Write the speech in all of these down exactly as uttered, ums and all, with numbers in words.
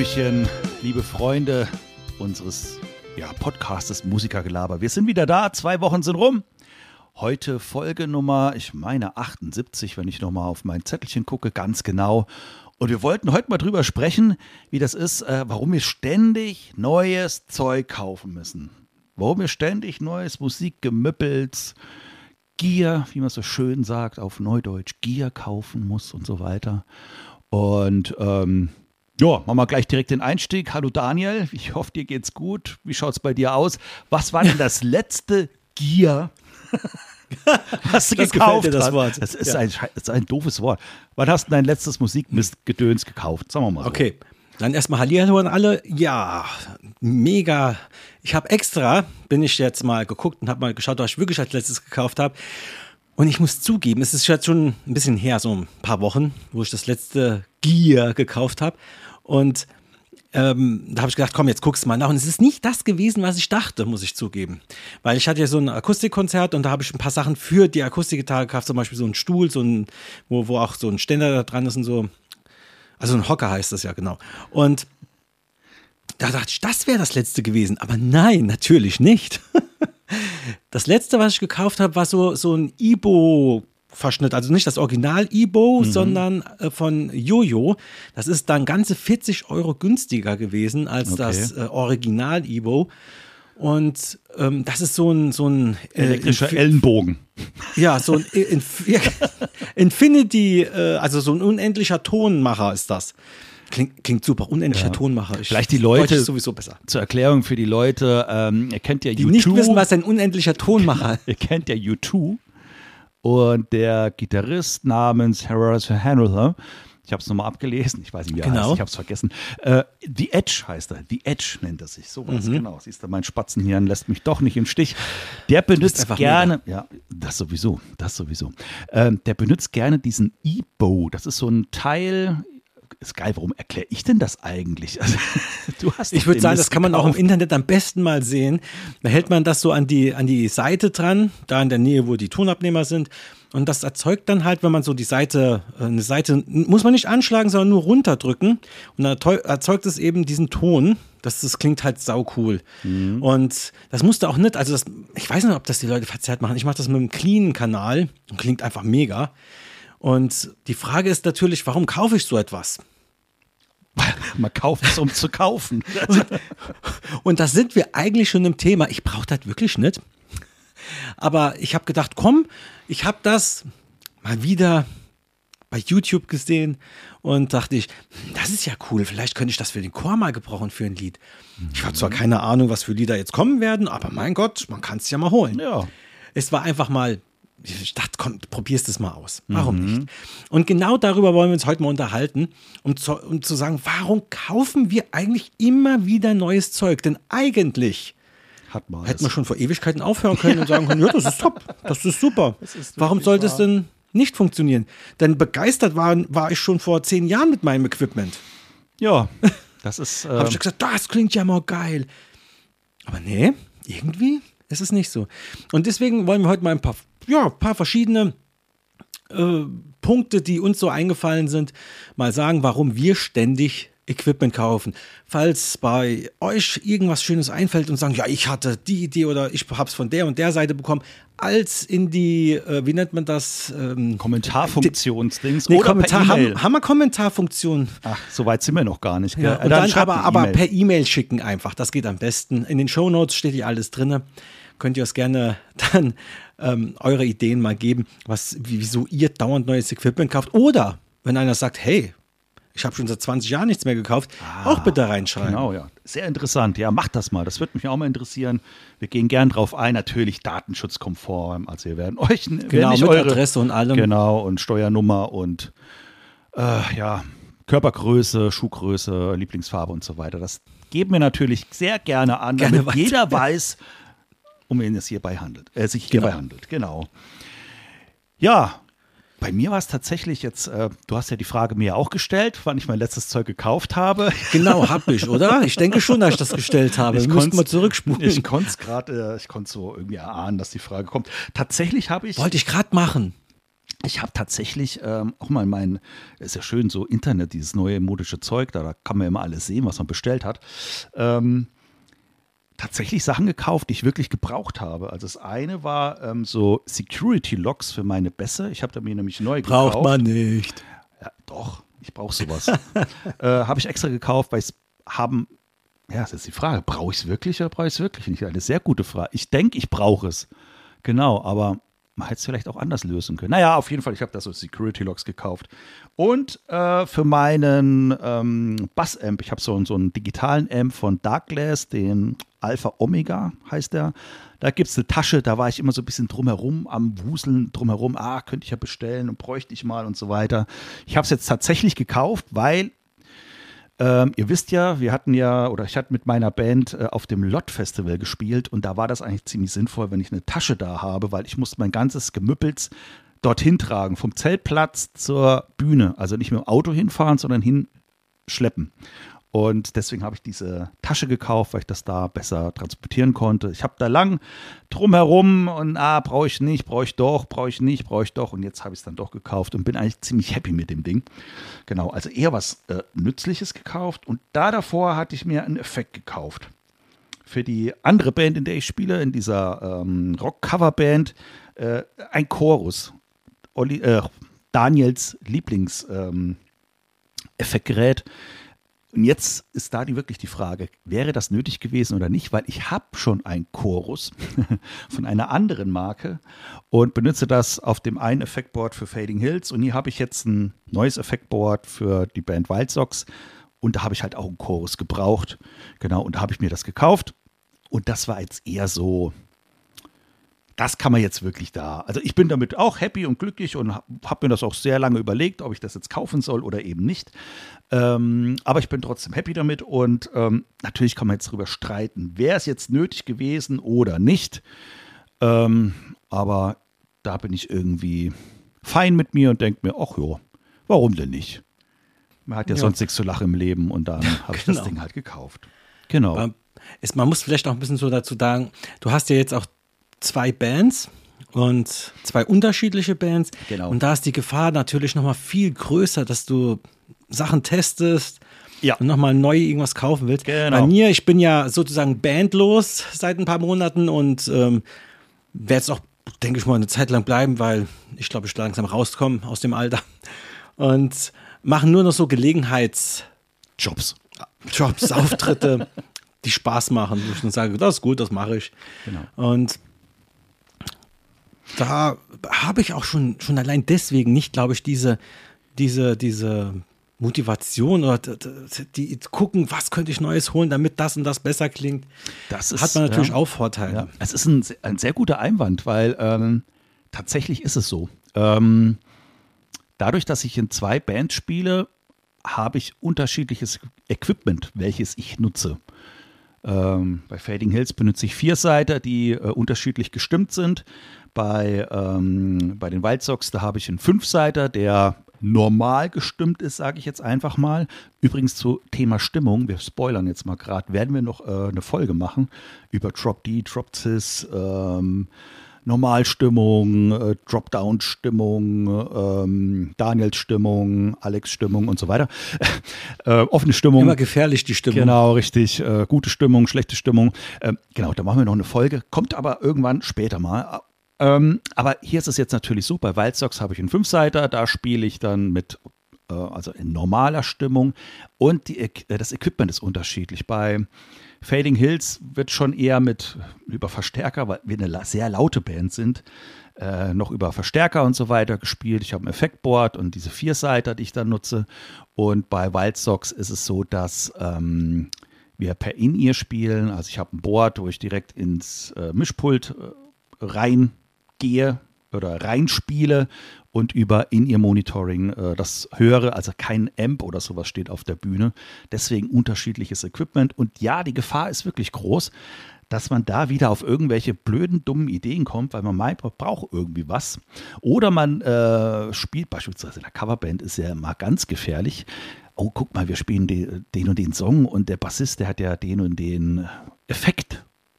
Hallöchen, liebe Freunde unseres ja, Podcastes Musikergelaber. Wir sind wieder da, zwei Wochen sind rum. Heute Folge Nummer, ich meine achtundsiebzig, wenn ich nochmal auf mein Zettelchen gucke, ganz genau. Und wir wollten heute mal drüber sprechen, wie das ist, äh, warum wir ständig neues Zeug kaufen müssen. Warum wir ständig neues Musikgemüppels, Gier, wie man so schön sagt, auf Neudeutsch, Gier kaufen muss und so weiter. Und ähm, ja, machen wir gleich direkt den Einstieg. Hallo Daniel, ich hoffe, dir geht's gut. Wie schaut's bei dir aus? Was war denn das letzte Gier, was du das gekauft gefällt dir, das hast? Wort. Das ist, Ja. ein, das ist ein doofes Wort. Wann hast du dein letztes Musikmistgedöns gekauft? Sagen wir mal so. Okay, dann erstmal Hallihallo an alle. Ja, mega. Ich habe extra, bin ich jetzt mal geguckt und habe mal geschaut, was ich wirklich als letztes gekauft habe. Und ich muss zugeben, es ist jetzt schon ein bisschen her, so ein paar Wochen, wo ich das letzte Gear gekauft habe. Und ähm, da habe ich gedacht, komm, jetzt guckst du mal nach. Und es ist nicht das gewesen, was ich dachte, muss ich zugeben. Weil ich hatte ja so ein Akustikkonzert und da habe ich ein paar Sachen für die Akustikgitarre gekauft, zum Beispiel so einen Stuhl, so ein, wo, wo auch so ein Ständer da dran ist und so. Also ein Hocker heißt das ja, genau. Und da dachte ich, das wäre das letzte gewesen. Aber nein, natürlich nicht. Das letzte, was ich gekauft habe, war so, so ein Ibo-Verschnitt. Also nicht das Original Ibo, mhm. sondern äh, von Jojo. Das ist dann ganze vierzig Euro günstiger gewesen als okay. das äh, Original Ibo. Und ähm, das ist so ein, so ein äh, elektrischer Inf- Ellenbogen. Ja, so ein Inf- Infinity, äh, also so ein unendlicher Tonmacher ist das. Klingt, klingt super, unendlicher ja. Tonmacher. Ich, Vielleicht die Leute, ist sowieso besser. Zur Erklärung für die Leute, ähm, ihr kennt ja die U zwei. Die nicht wissen, was ein unendlicher Tonmacher ist. Ihr kennt ja U zwei und der Gitarrist namens Horace Handler, ich habe es nochmal abgelesen, ich weiß nicht, wie er genau. heißt, ich habe es vergessen. Äh, The Edge heißt er, The Edge nennt er sich, sowas, mhm. genau. Siehst du, mein Spatzenhirn lässt mich doch nicht im Stich. Der benutzt gerne, mega. ja, das sowieso, das sowieso. Ähm, der benutzt gerne diesen E-Bow, das ist so ein Teil. Ist geil, warum erkläre ich denn das eigentlich? Also, du hast ich würde sagen, das kann man gekauft. Auch im Internet am besten mal sehen. Da hält man das so an die, an die Seite dran, da in der Nähe, wo die Tonabnehmer sind. Und das erzeugt dann halt, wenn man so die Seite, eine Seite, muss man nicht anschlagen, sondern nur runterdrücken. Und dann erzeugt es eben diesen Ton. Das, das klingt halt saucool. Mhm. Und das musste auch nicht, also das, ich weiß nicht, ob das die Leute verzerrt machen. Ich mache das mit einem cleanen Kanal und klingt einfach mega. Und die Frage ist natürlich, warum kaufe ich so etwas? Man kauft es, um zu kaufen. und, und da sind wir eigentlich schon im Thema. Ich brauche das wirklich nicht. Aber ich habe gedacht, komm, ich habe das mal wieder bei YouTube gesehen und dachte ich, das ist ja cool. Vielleicht könnte ich das für den Chor mal gebrauchen für ein Lied. Ich habe zwar keine Ahnung, was für Lieder jetzt kommen werden, aber mein Gott, man kann es ja mal holen. Ja. Es war einfach mal... Ich dachte, komm, probierst es mal aus. Warum mhm. nicht? Und genau darüber wollen wir uns heute mal unterhalten, um zu, um zu sagen, warum kaufen wir eigentlich immer wieder neues Zeug? Denn eigentlich Hat man hätten wir schon vor Ewigkeiten aufhören können und sagen können, ja, das ist top, das ist super. Das ist warum sollte wahr. es denn nicht funktionieren? Denn begeistert war, war ich schon vor zehn Jahren mit meinem Equipment. Ja, das ist... Äh Habe ich gesagt, das klingt ja mal geil. Aber nee, irgendwie ist es nicht so. Und deswegen wollen wir heute mal ein paar... Ja, ein paar verschiedene äh, Punkte, die uns so eingefallen sind, mal sagen, warum wir ständig Equipment kaufen. Falls bei euch irgendwas Schönes einfällt und sagen, ja, ich hatte die Idee oder ich habe es von der und der Seite bekommen, als in die, äh, wie nennt man das? Ähm, Kommentarfunktionsdings nee, oder Kommentar, per E-Mail. Haben, haben wir Kommentarfunktion? Ach, so weit sind wir noch gar nicht. Ja, und dann, dann aber, aber per E-Mail schicken einfach, das geht am besten. In den Shownotes steht hier alles drin. Könnt ihr uns gerne dann ähm, eure Ideen mal geben, was, wieso ihr dauernd neues Equipment kauft. Oder wenn einer sagt, hey, ich habe schon seit zwanzig Jahren nichts mehr gekauft, ah, auch bitte reinschreiben. Genau, ja. Sehr interessant. Ja, macht das mal. Das würde mich auch mal interessieren. Wir gehen gern drauf ein. Natürlich datenschutzkonform. Also wir werden euch genau, nicht mit eure Adresse und allem. Genau, und Steuernummer und äh, ja, Körpergröße, Schuhgröße, Lieblingsfarbe und so weiter. Das geben wir natürlich sehr gerne an, gerne damit weiter. jeder weiß, um wen es hierbei handelt, äh, sich hierbei genau. handelt. Genau. Ja, bei mir war es tatsächlich jetzt, äh, du hast ja die Frage mir auch gestellt, wann ich mein letztes Zeug gekauft habe. Genau, hab ich, oder? Ich denke schon, dass ich das gestellt habe. Ich müsste mal zurückspulen. Ich konnte es gerade, äh, ich konnte so irgendwie erahnen, dass die Frage kommt. Tatsächlich habe ich... Wollte ich gerade machen. Ich habe tatsächlich ähm, auch mal mein, ist ja schön, so Internet, dieses neue modische Zeug, da, da kann man ja immer alles sehen, was man bestellt hat. Ähm, tatsächlich Sachen gekauft, die ich wirklich gebraucht habe. Also das eine war ähm, so Security Locks für meine Bässe. Ich habe da mir nämlich neu gekauft. Braucht man nicht. Ja, doch, ich brauche sowas. äh, habe ich extra gekauft, weil es haben, ja, das ist die Frage, brauche ich es wirklich oder brauche ich es wirklich nicht? Eine sehr gute Frage. Ich denke, ich brauche es. Genau, aber man hätte es vielleicht auch anders lösen können. Naja, auf jeden Fall, ich habe da so Security Locks gekauft. Und äh, für meinen ähm, Bass-Amp, ich habe so, so einen digitalen Amp von Darkglass, den Alpha Omega heißt der. Da gibt es eine Tasche, da war ich immer so ein bisschen drumherum, am Wuseln drumherum. Ah, könnte ich ja bestellen und bräuchte ich mal und so weiter. Ich habe es jetzt tatsächlich gekauft, weil Ähm, ihr wisst ja, wir hatten ja, oder ich hatte mit meiner Band äh, auf dem Lot-Festival gespielt und da war das eigentlich ziemlich sinnvoll, wenn ich eine Tasche da habe, weil ich musste mein ganzes Gemüppels dorthin tragen, vom Zeltplatz zur Bühne. Also nicht mit dem Auto hinfahren, sondern hinschleppen. Und deswegen habe ich diese Tasche gekauft, weil ich das da besser transportieren konnte. Ich habe da lang drumherum und ah, brauche ich nicht, brauche ich doch, brauche ich nicht, brauche ich doch. Und jetzt habe ich es dann doch gekauft und bin eigentlich ziemlich happy mit dem Ding. Genau, also eher was äh, Nützliches gekauft. Und da davor hatte ich mir einen Effekt gekauft. Für die andere Band, in der ich spiele, in dieser ähm, Rock-Cover-Band, äh, ein Chorus. Olli, äh, Daniels Lieblings-Effektgerät. Ähm, Und jetzt ist da die, wirklich die Frage, wäre das nötig gewesen oder nicht? Weil ich habe schon einen Chorus von einer anderen Marke und benutze das auf dem einen Effektboard für Fading Hills. Und hier habe ich jetzt ein neues Effektboard für die Band Wild Sox. Und da habe ich halt auch einen Chorus gebraucht. Genau, und da habe ich mir das gekauft. Und das war jetzt eher so, das kann man jetzt wirklich da. Also ich bin damit auch happy und glücklich und habe mir das auch sehr lange überlegt, ob ich das jetzt kaufen soll oder eben nicht. Ähm, aber ich bin trotzdem happy damit und ähm, natürlich kann man jetzt darüber streiten, wäre es jetzt nötig gewesen oder nicht. Ähm, aber da bin ich irgendwie fein mit mir und denke mir, ach jo, warum denn nicht? Man hat ja, ja sonst nichts zu lachen im Leben und dann habe ich genau. das Ding halt gekauft. Genau. Aber es, man muss vielleicht auch ein bisschen so dazu sagen, du hast ja jetzt auch zwei Bands und zwei unterschiedliche Bands. Genau. Und da ist die Gefahr natürlich nochmal viel größer, dass du Sachen testest ja. und nochmal neu irgendwas kaufen willst. Genau. Bei mir, ich bin ja sozusagen bandlos seit ein paar Monaten und ähm, werde es auch, denke ich mal, eine Zeit lang bleiben, weil ich glaube, ich langsam rauskomme aus dem Alter und mache nur noch so Gelegenheitsjobs, Jobs, Auftritte, die Spaß machen, wo ich dann sage, das ist gut, das mache ich. Genau. Und da habe ich auch schon, schon allein deswegen nicht, glaube ich, diese, diese, diese Motivation oder die, die gucken, was könnte ich Neues holen, damit das und das besser klingt. Das ist, hat man natürlich ja, auch Vorteile. Ja. Es ist ein, ein sehr guter Einwand, weil ähm, tatsächlich ist es so. Ähm, dadurch, dass ich in zwei Bands spiele, habe ich unterschiedliches Equipment, welches ich nutze. Ähm, bei Fading Hills benutze ich Vierseiter, die äh, unterschiedlich gestimmt sind. Bei, ähm, bei den Wild Sox, da habe ich einen Fünfseiter, der normal gestimmt ist, sage ich jetzt einfach mal. Übrigens zu Thema Stimmung, wir spoilern jetzt mal gerade, werden wir noch äh, eine Folge machen über Drop D, Drop Cis, ähm, Normalstimmung, äh, Dropdown-Stimmung, ähm, Daniels Stimmung, Alex Stimmung und so weiter. äh, offene Stimmung. Immer gefährlich, die Stimmung. Genau, richtig. Äh, gute Stimmung, schlechte Stimmung. Ähm, genau, da machen wir noch eine Folge. Kommt aber irgendwann später mal. Ähm, aber hier ist es jetzt natürlich so, bei Wild Sox habe ich einen Fünfseiter, da spiele ich dann mit, äh, also in normaler Stimmung und die, äh, das Equipment ist unterschiedlich. Bei Fading Hills wird schon eher mit über Verstärker, weil wir eine sehr laute Band sind, äh, noch über Verstärker und so weiter gespielt. Ich habe ein Effektboard und diese Vierseiter, die ich dann nutze. Und bei Wild Sox ist es so, dass ähm, wir per In-Ear spielen. Also ich habe ein Board, wo ich direkt ins äh, Mischpult äh, reingehe oder reinspiele und über In-Ear-Monitoring äh, das höre, also kein Amp oder sowas steht auf der Bühne. Deswegen unterschiedliches Equipment. Und ja, die Gefahr ist wirklich groß, dass man da wieder auf irgendwelche blöden, dummen Ideen kommt, weil man meint, man braucht irgendwie was. Oder man äh, spielt beispielsweise in der Coverband, ist ja mal ganz gefährlich. Oh, guck mal, wir spielen de, den und den Song und der Bassist, der hat ja den und den Effekt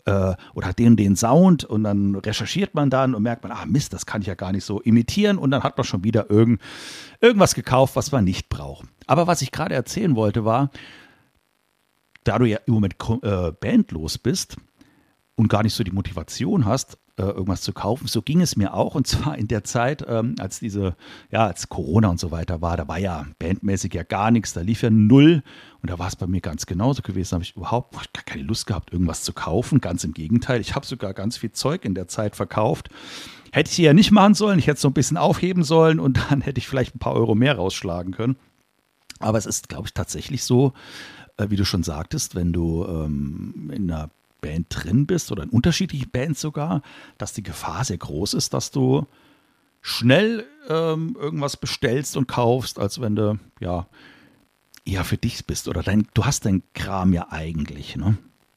äh, oder hat den den Sound und dann recherchiert man dann und merkt man, ah Mist, das kann ich ja gar nicht so imitieren und dann hat man schon wieder irgend, irgendwas gekauft, was man nicht braucht. Aber was ich gerade erzählen wollte war, da du ja im Moment äh, bandlos bist und gar nicht so die Motivation hast, äh, irgendwas zu kaufen, so ging es mir auch. Und zwar in der Zeit, ähm, als diese, ja, als Corona und so weiter war, da war ja bandmäßig ja gar nichts, da lief ja null. Und da war es bei mir ganz genauso gewesen. Da habe ich überhaupt gar keine Lust gehabt, irgendwas zu kaufen. Ganz im Gegenteil, ich habe sogar ganz viel Zeug in der Zeit verkauft. Hätte ich ja nicht machen sollen, ich hätte es so ein bisschen aufheben sollen und dann hätte ich vielleicht ein paar Euro mehr rausschlagen können. Aber es ist, glaube ich, tatsächlich so, wie du schon sagtest, wenn du ähm, in einer Band drin bist oder in unterschiedlichen Bands sogar, dass die Gefahr sehr groß ist, dass du schnell ähm, irgendwas bestellst und kaufst, als wenn du ja eher für dich bist oder dein, du hast deinen Kram ja eigentlich, ne?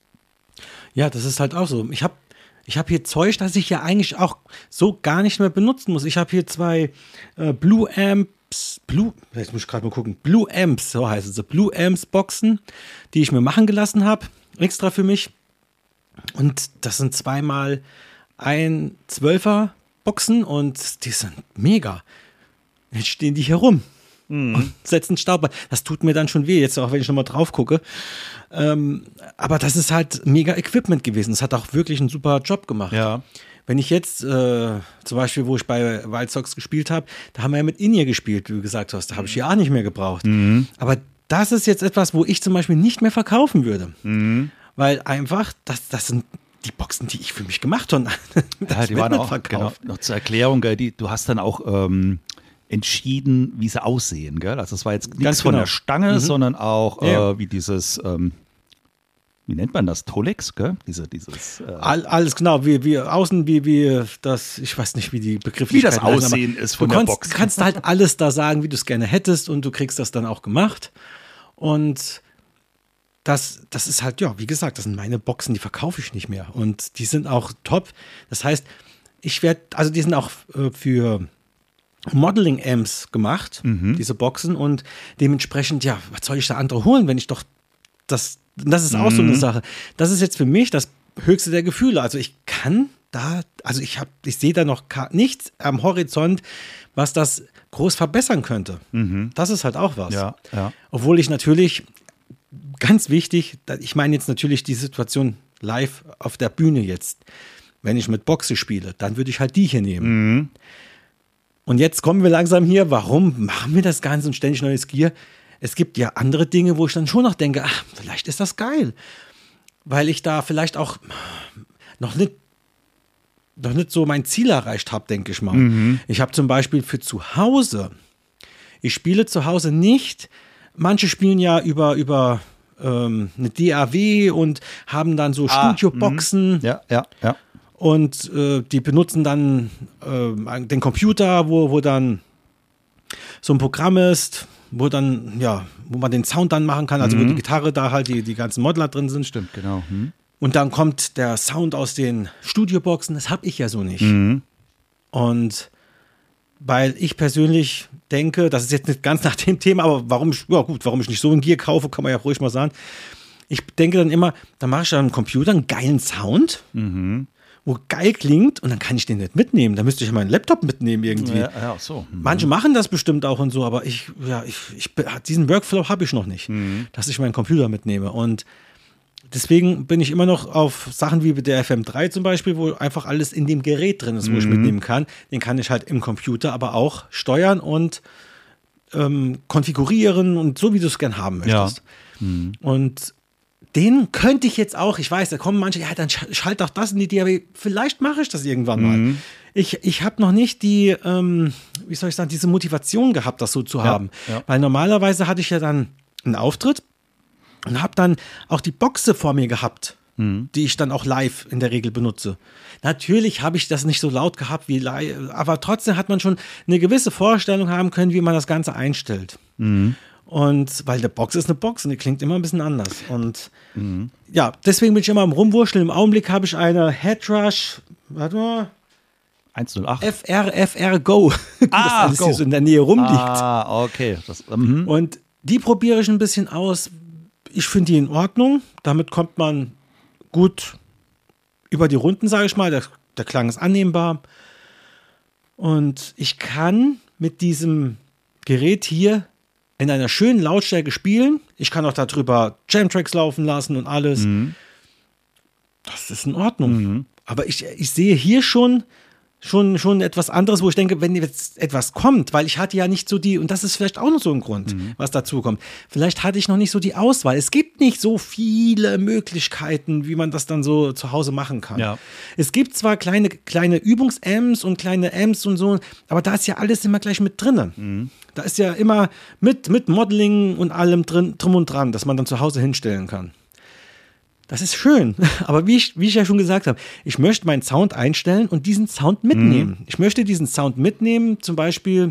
Ja, das ist halt auch so. Ich habe ich hab hier Zeug, das ich ja eigentlich auch so gar nicht mehr benutzen muss. Ich habe hier zwei äh, Blue Amp Blue, jetzt muss ich gerade mal gucken, Blue Amps, so heißen sie, Blue Amps Boxen, die ich mir machen gelassen habe, extra für mich. Und das sind zweimal ein Zwölfer Boxen und die sind mega. Jetzt stehen die hier rum mhm. und setzen Staub an. Das tut mir dann schon weh, jetzt auch wenn ich nochmal drauf gucke. Ähm, aber das ist halt mega Equipment gewesen. Das hat auch wirklich einen super Job gemacht. Ja. Wenn ich jetzt, äh, zum Beispiel, wo ich bei Wild Sox gespielt habe, da haben wir ja mit In-Ear gespielt, wie du gesagt hast. Da habe ich ja auch nicht mehr gebraucht. Mhm. Aber das ist jetzt etwas, wo ich zum Beispiel nicht mehr verkaufen würde. Mhm. Weil einfach, das, das sind die Boxen, die ich für mich gemacht habe. Ja, die waren auch, genau, noch zur Erklärung, gell, die, du hast dann auch ähm, entschieden, wie sie aussehen. Gell? Also es war jetzt nichts genau. von der Stange, mhm. sondern auch ja. äh, wie dieses... Ähm, wie nennt man das? Tolex, gell? Diese, dieses, äh All, alles genau, wie, wie außen, wie, wie das, ich weiß nicht, wie die Begrifflichkeit Wie das Aussehen heißen, ist von der kannst, Box. Du kannst halt alles da sagen, wie du es gerne hättest und du kriegst das dann auch gemacht. Und das, das ist halt, ja, wie gesagt, das sind meine Boxen, die verkaufe ich nicht mehr. Und die sind auch top. Das heißt, ich werde, also die sind auch äh, für Modeling-Amps gemacht, mhm. diese Boxen. Und dementsprechend, ja, was soll ich da andere holen, wenn ich doch das Das ist auch mhm. so eine Sache. Das ist jetzt für mich das höchste der Gefühle. Also ich kann da, also ich habe, ich sehe da noch nichts am Horizont, was das groß verbessern könnte. Mhm. Das ist halt auch was. Ja, ja. Obwohl ich natürlich, ganz wichtig, ich meine jetzt natürlich die Situation live auf der Bühne jetzt. Wenn ich mit Boxe spiele, dann würde ich halt die hier nehmen. Mhm. Und jetzt kommen wir langsam hier, warum machen wir das Ganze und ständig neues Gear? Es gibt ja andere Dinge, wo ich dann schon noch denke, ach, vielleicht ist das geil. Weil ich da vielleicht auch noch nicht, noch nicht so mein Ziel erreicht habe, denke ich mal. Mhm. Ich habe zum Beispiel für zu Hause, ich spiele zu Hause nicht, manche spielen ja über, über ähm, eine D A W und haben dann so ah, Studioboxen. Ja, ja, ja. Und äh, die benutzen dann äh, den Computer, wo, wo dann so ein Programm ist, wo dann, ja, wo man den Sound dann machen kann, also mhm. wo die Gitarre da halt, die, die ganzen Modeler drin sind. Stimmt, genau. Mhm. Und dann kommt der Sound aus den Studioboxen, das habe ich ja so nicht. Mhm. Und weil ich persönlich denke, das ist jetzt nicht ganz nach dem Thema, aber warum ich, ja gut, warum ich nicht so ein Gear kaufe, kann man ja ruhig mal sagen. Ich denke dann immer, da mache ich dann am Computer einen geilen Sound, mhm. wo geil klingt und dann kann ich den nicht mitnehmen. Da müsste ich meinen Laptop mitnehmen irgendwie. Ja, ja, so. Mhm. Manche machen das bestimmt auch und so, aber ich, ja, ich, ich diesen Workflow habe ich noch nicht, mhm. dass ich meinen Computer mitnehme. Und deswegen bin ich immer noch auf Sachen wie der F M drei zum Beispiel, wo einfach alles in dem Gerät drin ist, wo mhm. ich mitnehmen kann. Den kann ich halt im Computer aber auch steuern und ähm, konfigurieren und so, wie du es gern haben möchtest. Ja. Mhm. Und den könnte ich jetzt auch, ich weiß, da kommen manche, ja, dann schalt doch das in die D A W. Vielleicht mache ich das irgendwann mal. Mhm. Ich, ich habe noch nicht die, ähm, wie soll ich sagen, diese Motivation gehabt, das so zu Ja, haben. ja. Weil normalerweise hatte ich ja dann einen Auftritt und habe dann auch die Boxe vor mir gehabt, Mhm. die ich dann auch live in der Regel benutze. Natürlich habe ich das nicht so laut gehabt wie live, aber trotzdem hat man schon eine gewisse Vorstellung haben können, wie man das Ganze einstellt. Mhm. Und weil eine Box ist eine Box und die klingt immer ein bisschen anders. Und Mhm. ja, deswegen bin ich immer am Rumwurschteln. Im Augenblick habe ich eine Headrush, warte mal, hundertacht. F R F R Go, das Ah, alles Go. hier so in der Nähe rumliegt. Ah, okay. Das, mhm. Und die probiere ich ein bisschen aus. Ich finde die in Ordnung. Damit kommt man gut über die Runden, sage ich mal, der, der Klang ist annehmbar. Und ich kann mit diesem Gerät hier in einer schönen Lautstärke spielen. Ich kann auch darüber Jam-Tracks laufen lassen und alles. Mhm. Das ist in Ordnung. Mhm. Aber ich, ich sehe hier schon, schon, schon etwas anderes, wo ich denke, wenn jetzt etwas kommt, weil ich hatte ja nicht so die, und das ist vielleicht auch noch so ein Grund, mhm. was dazu kommt. Vielleicht hatte ich noch nicht so die Auswahl. Es gibt nicht so viele Möglichkeiten, wie man das dann so zu Hause machen kann. Ja. Es gibt zwar kleine, kleine Übungs-Amps und kleine Amps und so, aber da ist ja alles immer gleich mit drin. Mhm. Da ist ja immer mit, mit Modeling und allem drin, drum und dran, dass man dann zu Hause hinstellen kann. Das ist schön, aber wie ich, wie ich ja schon gesagt habe, ich möchte meinen Sound einstellen und diesen Sound mitnehmen. Mhm. Ich möchte diesen Sound mitnehmen, zum Beispiel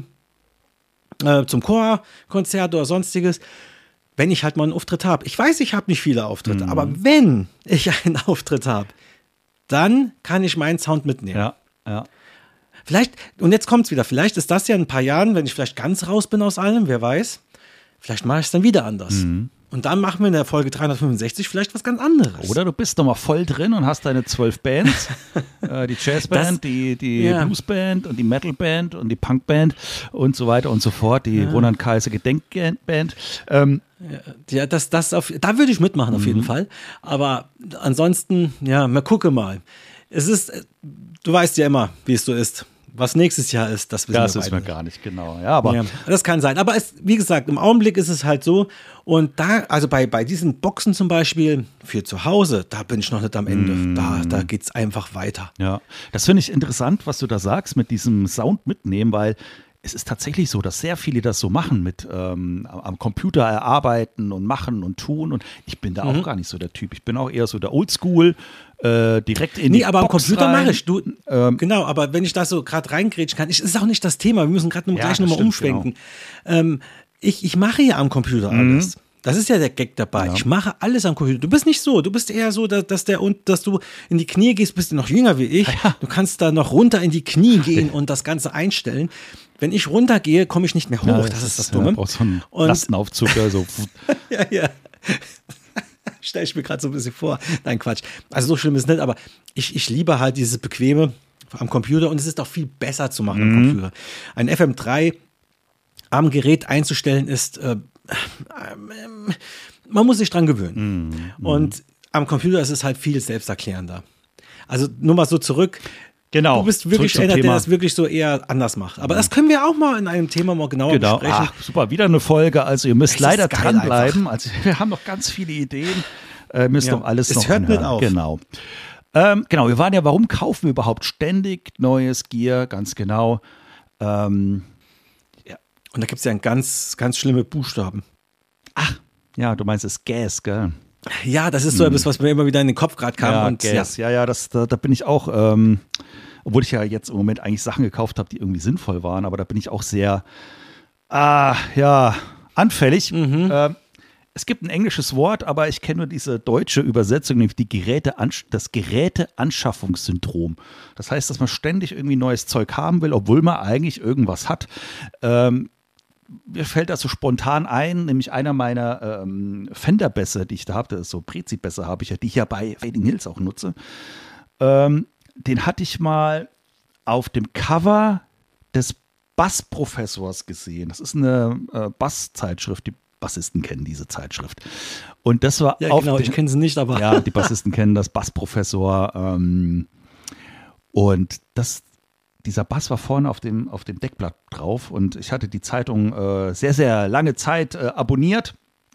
äh, zum Chorkonzert oder sonstiges, wenn ich halt mal einen Auftritt habe. Ich weiß, ich habe nicht viele Auftritte, mhm. aber wenn ich einen Auftritt habe, dann kann ich meinen Sound mitnehmen. Ja, ja. Vielleicht, und jetzt kommt es wieder, vielleicht ist das ja in ein paar Jahren, wenn ich vielleicht ganz raus bin aus allem, wer weiß, vielleicht mache ich es dann wieder anders. Mhm. Und dann machen wir in der Folge dreihundertfünfundsechzig vielleicht was ganz anderes. Oder du bist noch mal voll drin und hast deine zwölf Bands. äh, die Jazzband, das, die, die ja. Bluesband und die Metalband und die Punkband und so weiter und so fort. Die ja. Roland Kaiser Gedenkband. Ähm, ja, das, das auf, da würde ich mitmachen auf mhm. jeden Fall. Aber ansonsten, ja, mal gucke mal. Es ist, du weißt ja immer, wie es so ist. Was nächstes Jahr ist, das wissen das wir Das wissen wir gar nicht, genau. Ja, aber ja, das kann sein. Aber es, wie gesagt, im Augenblick ist es halt so. Und da, also bei, bei diesen Boxen zum Beispiel für zu Hause, da bin ich noch nicht am Ende. Mm. Da, da geht es einfach weiter. Ja, das finde ich interessant, was du da sagst mit diesem Sound mitnehmen, weil es ist tatsächlich so, dass sehr viele das so machen, mit ähm, am Computer erarbeiten und machen und tun. Und ich bin da mhm. auch gar nicht so der Typ. Ich bin auch eher so der Oldschool, äh, direkt in nee, die aber Box am Computer rein. mache ich. Du, ähm, genau, aber wenn ich da so gerade reingrätschen kann, ich, ist auch nicht das Thema. Wir müssen gerade ja, gleich nochmal umschwenken. Genau. Ähm, ich, ich mache ja am Computer alles. Mhm. Das ist ja der Gag dabei. Ja. Ich mache alles am Computer. Du bist nicht so. Du bist eher so, dass, dass, der, dass du in die Knie gehst, bist du noch jünger wie ich. Ja. Du kannst da noch runter in die Knie gehen und das Ganze einstellen. Wenn ich runtergehe, komme ich nicht mehr hoch. Ja, das, das ist das Dumme. Ja, so einen Lastenaufzug. So. ja, ja. Stelle ich mir gerade so ein bisschen vor. Nein, Quatsch. Also so schlimm ist es nicht, aber ich, ich liebe halt dieses Bequeme am Computer und es ist auch viel besser zu machen mhm. am Computer. Ein F M drei am Gerät einzustellen ist, äh, äh, man muss sich dran gewöhnen. Mhm. Und am Computer ist es halt viel selbsterklärender. Also nur mal so zurück. Genau. Du bist wirklich einer, der das wirklich so eher anders macht. Aber mhm. das können wir auch mal in einem Thema mal genauer genau. besprechen. Ach, super, wieder eine Folge. Also ihr müsst das leider dranbleiben. Also wir haben noch ganz viele Ideen. Äh, müsst ja. noch alles es noch hört nicht auf. Genau. Ähm, genau, wir waren ja, warum kaufen wir überhaupt ständig neues Gear? Ganz genau. Ähm, ja. Und da gibt es ja ganz, ganz schlimme Buchstaben. Ach, ja, du meinst es Gas, gell? Ja, das ist so etwas, was mir immer wieder in den Kopf gerade kam. Ja, und, Gas. ja, ja, ja das, da, da bin ich auch, ähm, obwohl ich ja jetzt im Moment eigentlich Sachen gekauft habe, die irgendwie sinnvoll waren, aber da bin ich auch sehr, ah, ja, anfällig. Mhm. Ähm, es gibt ein englisches Wort, aber ich kenne nur diese deutsche Übersetzung, nämlich die Geräteansch- das Geräteanschaffungssyndrom. Das heißt, dass man ständig irgendwie neues Zeug haben will, obwohl man eigentlich irgendwas hat. Ähm, Mir fällt das so spontan ein, nämlich einer meiner ähm, Fender-Bässe, die ich da habe, das ist so Prezi-Bässe habe ich ja, die ich ja bei Fading Hills auch nutze. Ähm, den hatte ich mal auf dem Cover des Bassprofessors gesehen. Das ist eine äh, Basszeitschrift, die Bassisten kennen diese Zeitschrift. Und das war ja, auf genau, den, ich kenne sie nicht, aber ja, die Bassisten kennen das, Bassprofessor. Ähm, und das Dieser Bass war vorne auf dem, auf dem Deckblatt drauf und ich hatte die Zeitung äh, sehr, sehr lange Zeit äh, abonniert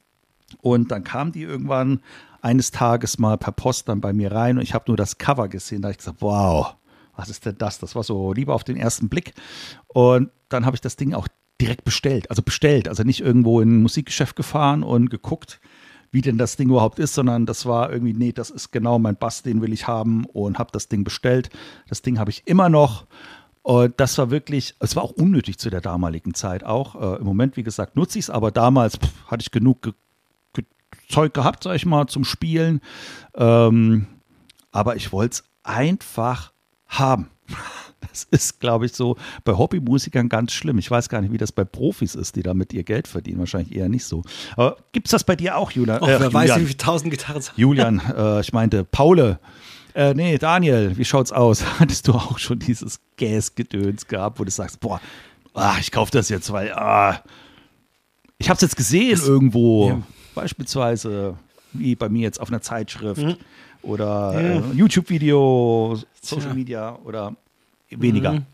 und dann kam die irgendwann eines Tages mal per Post dann bei mir rein und ich habe nur das Cover gesehen, da habe ich gesagt, wow, was ist denn das? Das war so lieber auf den ersten Blick und dann habe ich das Ding auch direkt bestellt, also bestellt, also nicht irgendwo in ein Musikgeschäft gefahren und geguckt, wie denn das Ding überhaupt ist, sondern das war irgendwie, nee, das ist genau mein Bass, den will ich haben und habe das Ding bestellt. Das Ding habe ich immer noch. Und das war wirklich, es war auch unnötig zu der damaligen Zeit auch. Äh, Im Moment, wie gesagt, nutze ich es, aber damals pff, hatte ich genug ge- ge- Zeug gehabt, sag ich mal, zum Spielen. Ähm, aber ich wollte es einfach haben. Das ist, glaube ich, so bei Hobbymusikern ganz schlimm. Ich weiß gar nicht, wie das bei Profis ist, die damit ihr Geld verdienen. Wahrscheinlich eher nicht so. Gibt es das bei dir auch, Julian? Och, äh, wer Julian. weiß, wie viele tausend Gitarren. Julian, äh, ich meinte Paule. Äh, nee, Daniel, wie schaut's aus? Hattest du auch schon dieses Gas-Gedöns gehabt, wo du sagst, boah, ah, ich kaufe das jetzt, weil ah, ich habe es jetzt gesehen das, irgendwo, ja. beispielsweise wie bei mir jetzt auf einer Zeitschrift mhm. oder ja. äh, YouTube-Video, Social Tja. Media oder weniger. Mhm.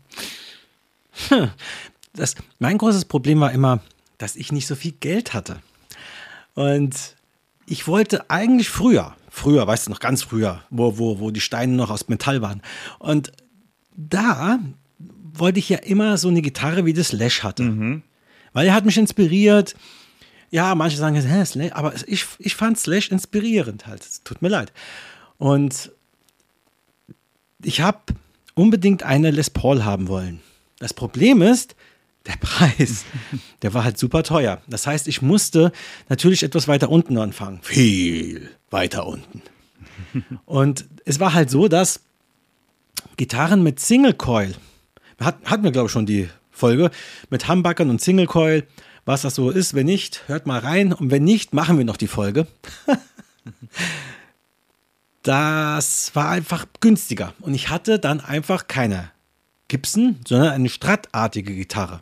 Das, mein großes Problem war immer, dass ich nicht so viel Geld hatte. Und ich wollte eigentlich früher, früher, weißt du noch, ganz früher, wo, wo, wo die Steine noch aus Metall waren. Und da wollte ich ja immer so eine Gitarre wie das Slash hatte. Mhm. Weil er hat mich inspiriert. Ja, manche sagen, hä, Slash, aber ich, ich fand Slash inspirierend halt. Es tut mir leid. Und ich habe unbedingt eine Les Paul haben wollen. Das Problem ist, der Preis, der war halt super teuer. Das heißt, ich musste natürlich etwas weiter unten anfangen. Viel weiter unten. Und es war halt so, dass Gitarren mit Single Coil, hat, hatten wir glaube ich schon die Folge, mit Humbuckern und Single Coil, was das so ist. Wenn nicht, hört mal rein. Und wenn nicht, machen wir noch die Folge. Das war einfach günstiger. Und ich hatte dann einfach keine Gibson, sondern eine Strat-artige Gitarre.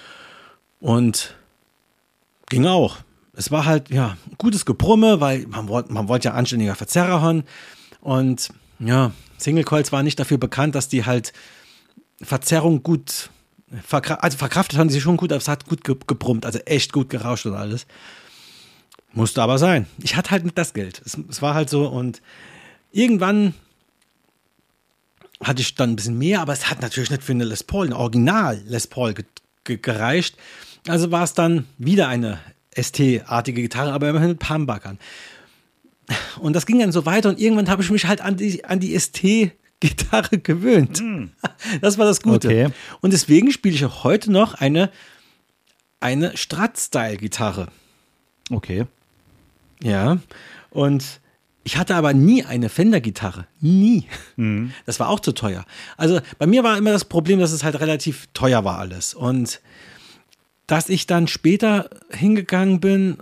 Und ging auch. Es war halt, ja, ein gutes Gebrumme, weil man wollte, man wollte ja anständiger Verzerrer haben. Und ja, Single Coils waren nicht dafür bekannt, dass die halt Verzerrung gut, verkra- also verkraftet haben sie schon gut, aber es hat gut ge- gebrummt, also echt gut gerauscht und alles. Musste aber sein. Ich hatte halt nicht das Geld. Es, es war halt so und irgendwann hatte ich dann ein bisschen mehr, aber es hat natürlich nicht für eine Les Paul, ein Original Les Paul ge- ge- gereicht. Also war es dann wieder eine S T-artige Gitarre, aber immerhin mit Humbuckern. Und das ging dann so weiter und irgendwann habe ich mich halt an die, an die S T-Gitarre gewöhnt. Mm. Das war das Gute. Okay. Und deswegen spiele ich auch heute noch eine, eine Strat-Style-Gitarre. Okay. Ja, und ich hatte aber nie eine Fender-Gitarre. Nie. Mhm. Das war auch zu teuer. Also bei mir war immer das Problem, dass es halt relativ teuer war alles. Und dass ich dann später hingegangen bin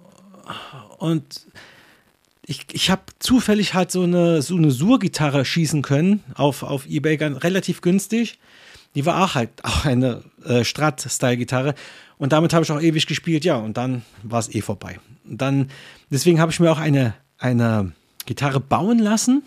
und ich, ich habe zufällig halt so eine, so eine Sur-Gitarre schießen können auf, auf eBay, ganz, relativ günstig. Die war auch halt auch eine äh, Strat-Style-Gitarre. Und damit habe ich auch ewig gespielt, ja. Und dann war es eh vorbei. Und dann, deswegen habe ich mir auch eine, eine Gitarre bauen lassen,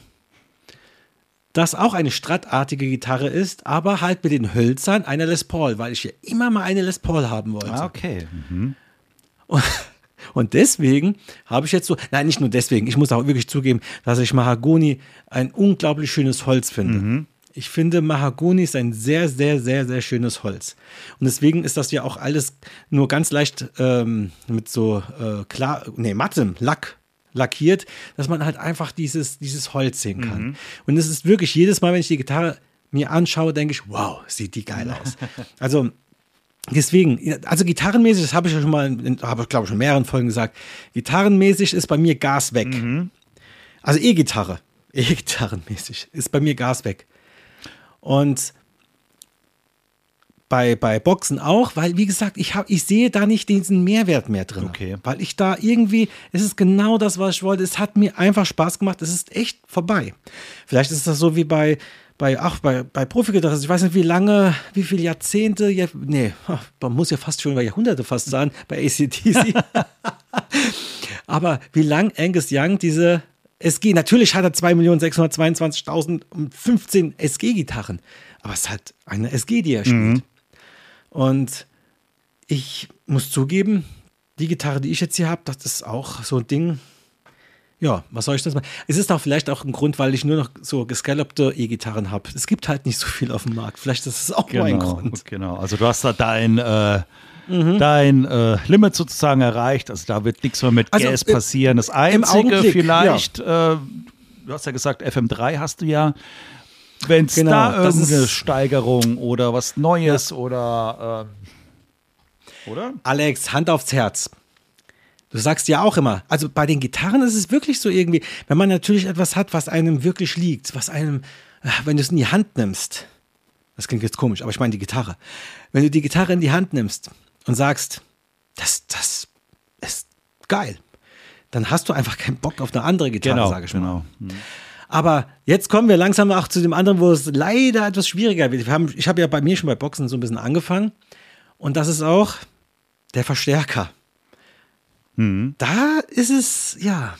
das auch eine Strat-artige Gitarre ist, aber halt mit den Hölzern einer Les Paul, weil ich ja immer mal eine Les Paul haben wollte. Ah, okay. Mhm. Und, und deswegen habe ich jetzt so, nein, nicht nur deswegen, ich muss auch wirklich zugeben, dass ich Mahagoni ein unglaublich schönes Holz finde. Mhm. Ich finde, Mahagoni ist ein sehr, sehr, sehr, sehr schönes Holz. Und deswegen ist das ja auch alles nur ganz leicht ähm, mit so äh, klar, nee, mattem Lack lackiert, dass man halt einfach dieses, dieses Holz sehen kann. Mhm. Und es ist wirklich jedes Mal, wenn ich die Gitarre mir anschaue, denke ich, wow, sieht die geil aus. Also deswegen, also gitarrenmäßig, das habe ich ja schon mal, habe ich glaube ich schon in mehreren Folgen gesagt, gitarrenmäßig ist bei mir Gas weg. Mhm. Also E-Gitarre, E-Gitarrenmäßig ist bei mir Gas weg. Und bei, bei Boxen auch, weil, wie gesagt, ich, hab, ich sehe da nicht diesen Mehrwert mehr drin. Okay. Weil ich da irgendwie, es ist genau das, was ich wollte. Es hat mir einfach Spaß gemacht. Es ist echt vorbei. Vielleicht ist das so wie bei, bei, ach, bei, bei Profi-Gitarren. Ich weiß nicht, wie lange, wie viele Jahrzehnte, ja, nee, man muss ja fast schon über Jahrhunderte fast sagen, bei A C D C. Aber wie lang Angus Young diese S G, natürlich hat er zwei Millionen sechshundertzweiundzwanzigtausendfünfzehn S G-Gitarren. Aber es ist halt eine S G, die er spielt. Mhm. Und ich muss zugeben, die Gitarre, die ich jetzt hier habe, das ist auch so ein Ding. Ja, was soll ich das machen? Es ist auch vielleicht auch ein Grund, weil ich nur noch so gescallopte E-Gitarren habe. Es gibt halt nicht so viel auf dem Markt. Vielleicht ist das auch genau, nur ein Grund. Genau, also du hast da dein, äh, mhm. dein äh, Limit sozusagen erreicht. Also da wird nichts mehr mit also Gas passieren. Das Einzige vielleicht, ja. äh, du hast ja gesagt, F M drei hast du ja. Wenn es genau, da irgendeine Steigerung oder was Neues ja. oder äh, oder? Alex, Hand aufs Herz. Du sagst ja auch immer, also bei den Gitarren ist es wirklich so irgendwie, wenn man natürlich etwas hat, was einem wirklich liegt, was einem, wenn du es in die Hand nimmst, das klingt jetzt komisch, aber ich meine die Gitarre. Wenn du die Gitarre in die Hand nimmst und sagst, das, das ist geil, dann hast du einfach keinen Bock auf eine andere Gitarre, genau, sage ich mal. Genau. Mhm. Aber jetzt kommen wir langsam auch zu dem anderen, wo es leider etwas schwieriger wird. Wir haben, ich habe ja bei mir schon bei Boxen so ein bisschen angefangen. Und das ist auch der Verstärker. Mhm. Da ist es, ja,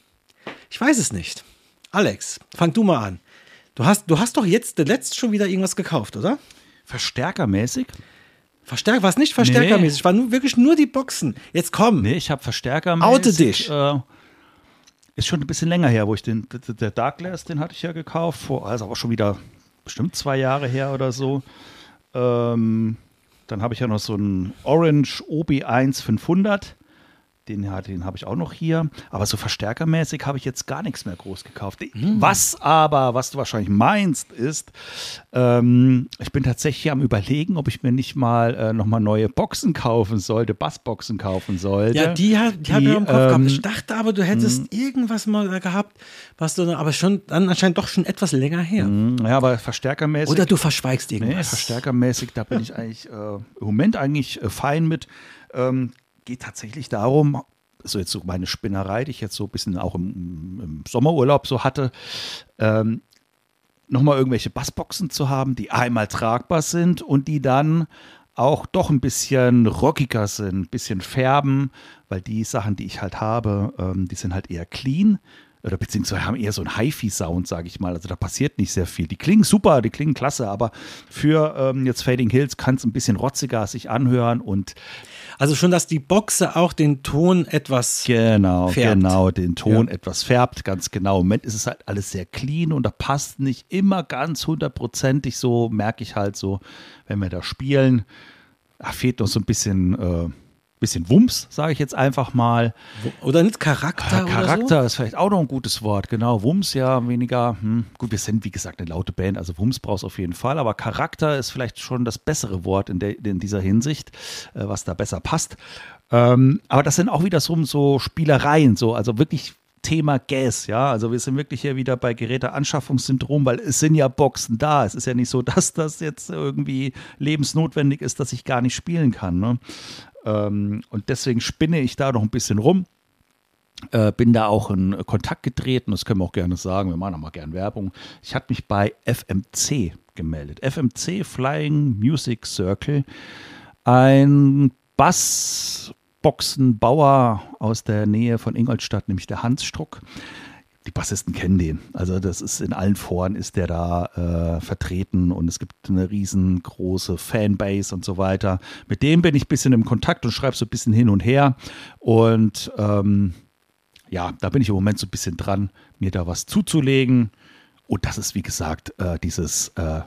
ich weiß es nicht. Alex, fang du mal an. Du hast, du hast doch jetzt letzt schon wieder irgendwas gekauft, oder? Verstärkermäßig? Verstärker, war es nicht verstärkermäßig, war nur, wirklich nur die Boxen. Jetzt komm. Nee, ich habe Verstärkermäßig. Oute dich. Äh, ist schon ein bisschen länger her, wo ich den, der Darkless, den hatte ich ja gekauft, vor, also aber schon wieder bestimmt zwei Jahre her oder so. Ähm, dann habe ich ja noch so einen Orange O B eins fünfhundert. Den, ja, den habe ich auch noch hier. Aber so verstärkermäßig habe ich jetzt gar nichts mehr groß gekauft. Mhm. Was aber, was du wahrscheinlich meinst, ist, ähm, ich bin tatsächlich am Überlegen, ob ich mir nicht mal äh, nochmal neue Boxen kaufen sollte, Bassboxen kaufen sollte. Ja, die, hat, die, die habe ich im Kopf ähm, gehabt. Ich dachte aber, du hättest irgendwas mal gehabt, was du, aber schon, dann anscheinend doch schon etwas länger her. Ja, aber verstärkermäßig. Oder du verschweigst irgendwas. Nee, verstärkermäßig, da bin ich eigentlich äh, im Moment eigentlich äh, fein mit. Ähm, geht tatsächlich darum, so jetzt so meine Spinnerei, die ich jetzt so ein bisschen auch im, im Sommerurlaub so hatte, ähm, nochmal irgendwelche Bassboxen zu haben, die einmal tragbar sind und die dann auch doch ein bisschen rockiger sind, ein bisschen färben, weil die Sachen, die ich halt habe, ähm, die sind halt eher clean. Oder beziehungsweise haben eher so einen Hi-Fi-Sound, sage ich mal. Also da passiert nicht sehr viel. Die klingen super, die klingen klasse, aber für ähm, jetzt Fading Hills kann es ein bisschen rotziger sich anhören und also schon, dass die Boxe auch den Ton etwas genau, färbt. Genau, den Ton Ja. etwas färbt, ganz genau. Im Moment ist es halt alles sehr clean und da passt nicht immer ganz hundertprozentig so, merke ich halt so, wenn wir da spielen, da fehlt noch so ein bisschen äh, bisschen Wumms, sage ich jetzt einfach mal. Oder nicht Charakter? Ah, Charakter oder so? ist vielleicht auch noch ein gutes Wort, genau. Wumms ja weniger, hm. Gut, wir sind wie gesagt eine laute Band, also Wumms brauchst du auf jeden Fall, aber Charakter ist vielleicht schon das bessere Wort in, der, in dieser Hinsicht, äh, was da besser passt. Ähm, aber das sind auch wieder so, so Spielereien, so, also wirklich Thema Gas, ja, also wir sind wirklich hier wieder bei Geräteanschaffungssyndrom, weil es sind ja Boxen da, es ist ja nicht so, dass das jetzt irgendwie lebensnotwendig ist, dass ich gar nicht spielen kann, ne? Ähm, und deswegen spinne ich da noch ein bisschen rum, äh, bin da auch in Kontakt getreten, das können wir auch gerne sagen, wir machen auch mal gerne Werbung. Ich hatte mich bei F M C gemeldet, F M C Flying Music Circle, ein Bassboxenbauer aus der Nähe von Ingolstadt, nämlich der Hans Struck. Die Bassisten kennen den. Also das ist in allen Foren ist der da äh, vertreten und es gibt eine riesengroße Fanbase und so weiter. Mit dem bin ich ein bisschen im Kontakt und schreibe so ein bisschen hin und her. Und ähm, ja, da bin ich im Moment so ein bisschen dran, mir da was zuzulegen. Und das ist, wie gesagt, äh, dieses äh,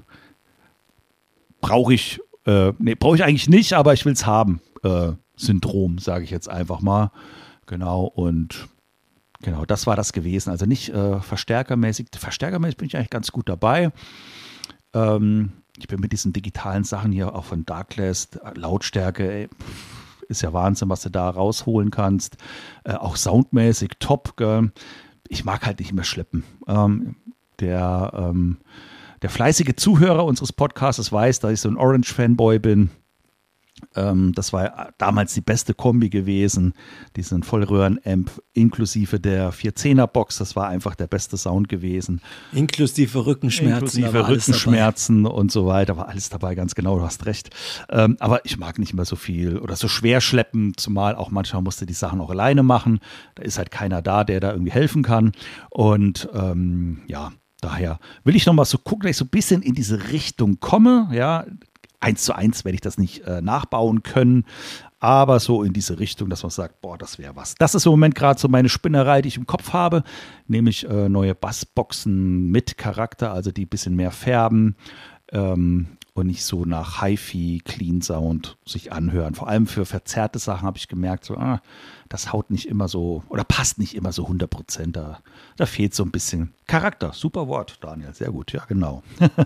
brauche ich, äh, nee, brauche ich eigentlich nicht, aber ich will es haben, äh, Syndrom, sage ich jetzt einfach mal. Genau, und Genau, das war das gewesen. Also nicht äh, verstärkermäßig. Verstärkermäßig bin ich eigentlich ganz gut dabei. Ähm, ich bin mit diesen digitalen Sachen hier auch von Darkless, Lautstärke, ey, pff, ist ja Wahnsinn, was du da rausholen kannst. Äh, auch soundmäßig top. Gell? Ich mag halt nicht mehr schleppen. Ähm, der, ähm, der fleißige Zuhörer unseres Podcasts weiß, dass ich so ein Orange-Fanboy bin. Ähm, das war damals die beste Kombi gewesen, diesen Vollröhren-Amp inklusive der vier-Zehner-Box, das war einfach der beste Sound gewesen. Inklusive Rückenschmerzen. Inklusive Rückenschmerzen und so weiter, war alles dabei, ganz genau, du hast recht. Ähm, aber ich mag nicht mehr so viel oder so schwer schleppen, zumal auch manchmal musste die Sachen auch alleine machen. Da ist halt keiner da, der da irgendwie helfen kann. Und ähm, ja, daher will ich nochmal so gucken, dass ich so ein bisschen in diese Richtung komme, ja. Eins zu eins werde ich das nicht äh, nachbauen können, aber so in diese Richtung, dass man sagt, boah, das wäre was. Das ist im Moment gerade so meine Spinnerei, die ich im Kopf habe, nämlich äh, neue Bassboxen mit Charakter, also die ein bisschen mehr färben ähm, und nicht so nach Hi-Fi, Clean Sound sich anhören. Vor allem für verzerrte Sachen habe ich gemerkt, so, ah, das haut nicht immer so oder passt nicht immer so hundert Prozent. Da, da fehlt so ein bisschen Charakter. Super Wort, Daniel, sehr gut, ja genau.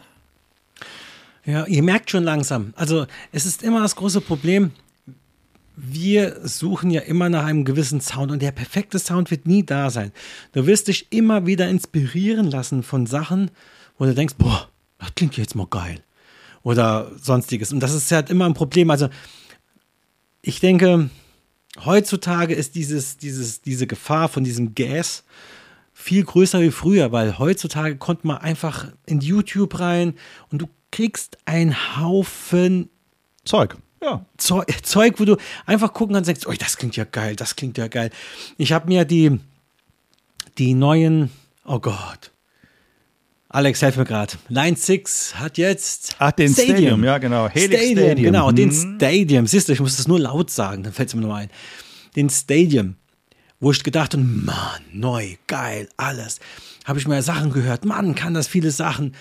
Ja, ihr merkt schon langsam. Also es ist immer das große Problem, wir suchen ja immer nach einem gewissen Sound und der perfekte Sound wird nie da sein. Du wirst dich immer wieder inspirieren lassen von Sachen, wo du denkst, boah, das klingt jetzt mal geil. Oder sonstiges. Und das ist halt immer ein Problem. Also ich denke, heutzutage ist dieses, dieses, diese Gefahr von diesem Gas viel größer wie früher, weil heutzutage konnte man einfach in YouTube rein und du kriegst einen Haufen Zeug. Ja. Zeug, Zeug, wo du einfach gucken kannst und denkst, oh, das klingt ja geil, das klingt ja geil. Ich habe mir die, die neuen, oh Gott, Alex, helf mir gerade. Line six hat jetzt Ach, den Stadium, Stadium ja genau. Helix Stadium, Stadium. Genau, hm. den Stadium. Siehst du, ich muss das nur laut sagen, dann fällt es mir nur ein. Den Stadium, wo ich gedacht habe, Mann, neu, geil, alles. Habe ich mir Sachen gehört, Mann, kann das viele Sachen.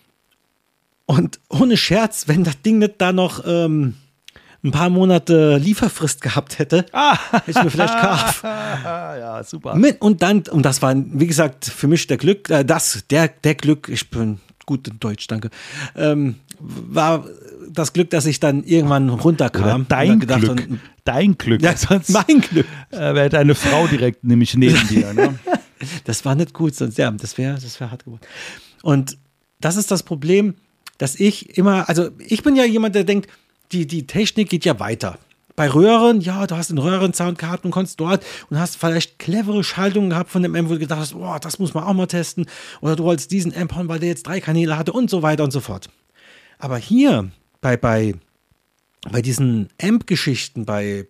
Und ohne Scherz, wenn das Ding nicht da noch ähm, ein paar Monate Lieferfrist gehabt hätte, ah. hätte ich mir vielleicht gekauft. Ja, super. Mit, und dann, und das war, wie gesagt, für mich der Glück, äh, das, der, der Glück, ich bin gut in Deutsch, danke, ähm, war das Glück, dass ich dann irgendwann runterkam. Oder dein gedacht, Glück, und, dein Glück. Ja, sonst mein Glück. Äh, wäre deine Frau direkt nämlich neben dir. Ne? Das war nicht gut, sonst, ja, das wäre das wär hart geworden. Und das ist das Problem, dass ich immer, also ich bin ja jemand, der denkt, die, die Technik geht ja weiter. Bei Röhren, ja, du hast einen Röhrensound gehabt und konntest dort und hast vielleicht clevere Schaltungen gehabt von dem Amp, wo du gedacht hast, oh, das muss man auch mal testen. Oder du wolltest diesen Amp hauen, weil der jetzt drei Kanäle hatte und so weiter und so fort. Aber hier, bei, bei, bei diesen Amp-Geschichten, bei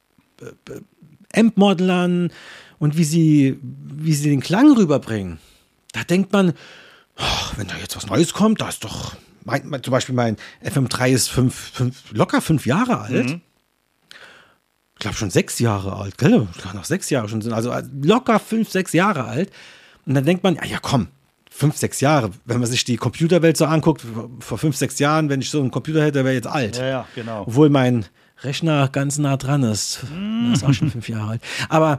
äh, Amp-Modelern und wie sie, wie sie den Klang rüberbringen, da denkt man, oh, wenn da jetzt was Neues kommt, da ist doch, mein, mein, zum Beispiel mein F M drei ist fünf, fünf, locker fünf Jahre alt. Mhm. Ich glaube schon sechs Jahre alt, gell? Kann noch sechs Jahre schon sind, also locker fünf, sechs Jahre alt. Und dann denkt man, ja, ja komm, fünf, sechs Jahre, wenn man sich die Computerwelt so anguckt, vor fünf, sechs Jahren, wenn ich so einen Computer hätte, wäre jetzt alt. Ja, ja, genau. Obwohl mein Rechner ganz nah dran ist. Mm. Das ist auch schon fünf Jahre alt. Aber